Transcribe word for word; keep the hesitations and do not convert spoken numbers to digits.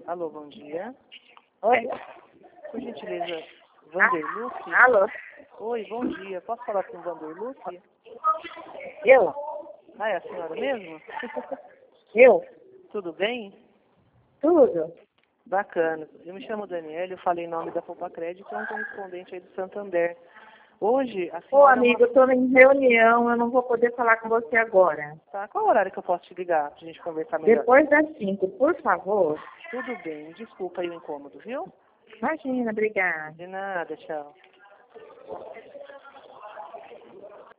Alô, bom dia. Oi? Por gentileza, Vanderluce? Alô? Oi, bom dia. Posso falar com o Vanderluce? Eu? Ah, é a senhora mesmo? Eu? Tudo bem? Tudo? Bacana. Eu me chamo Daniela, eu falei em nome da Poupa Crédito, é um correspondente aí do Santander. Hoje, a Ô, senhora... amigo, eu estou em reunião, eu não vou poder falar com você agora. Tá, qual horário que eu posso te ligar pra gente conversar melhor? Depois das cinco, por favor. Tudo bem, desculpa aí o incômodo, viu? Imagina, obrigada. De nada, tchau.